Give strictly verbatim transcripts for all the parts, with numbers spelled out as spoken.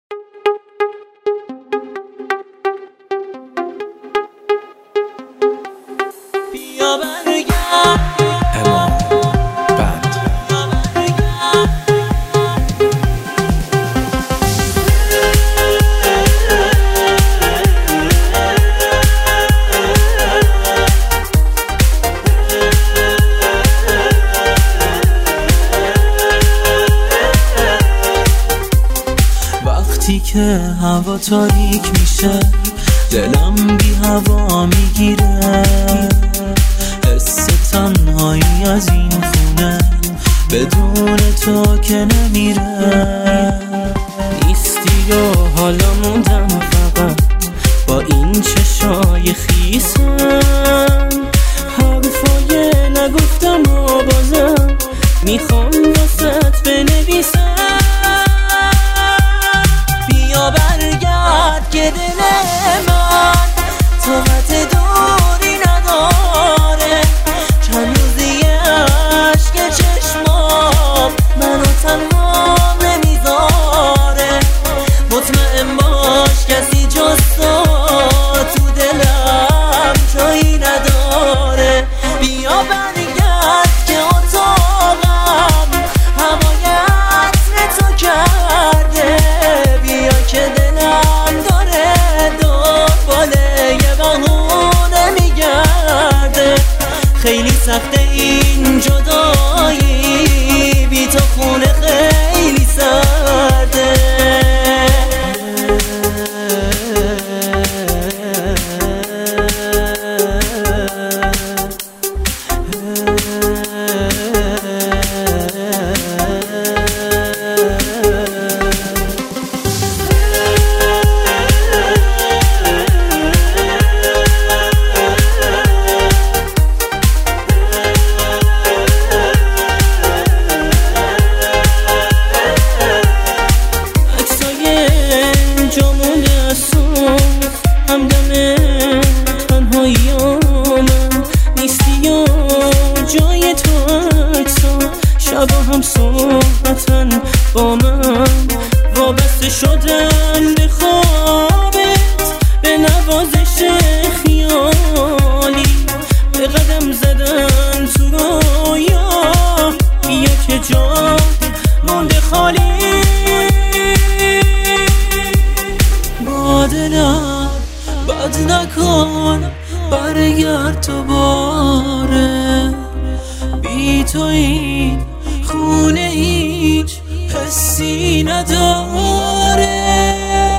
بیا برگرد اما بند وقتی که هوا تاریک میشه دلم بی هوا میگیره، حس تنهایی از این خونه بدون تو که نمیره. نیستی و حالا موندم فقط با این چشای خیسم، حرفای نگفتم و بازم میخوام واسط بنویسم. بیا برگرد که دل من طاقت دوری نداره، چند روزی عشق چشمام منو تنها نمیذاره. مطمئن باش کسی جز تو تو دلم جایی نداره. بیا برگرد که اتاقم هوای عطر تو کرده، بیا که دلم داره دنبال یه بهونه میگرده. خیلی سخته این جدایی، بی تو خونه خیلی سرده. همدم تنهاییامم نیستی و جای تو عکسا شب هم صحبتن با من، وابسته شدن به خوابت به نوازش خیالی، به قدم زدن تو رویا. بیا که جا مونده خالی، با دلم بد نکن برگرد تو باره. بی تو این خونه هیچ حسی نداره.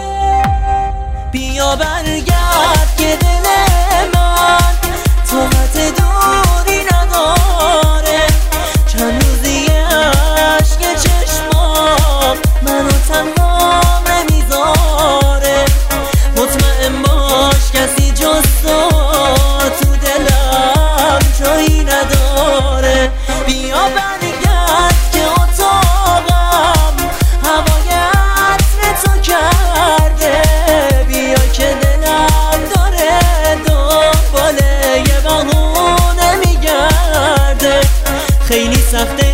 بیا برگرد که دل من طاقت دوری نداره، چند روزی عشق چشمام منو تنها نمیذاره. مطمئن باش کسی جز تو تو دلم جایی نداره. بیا برگرد که اتاقم هوای عطر تو کرده، بیا که دلم داره دنبال یه بهونه میگرده. خیلی سخته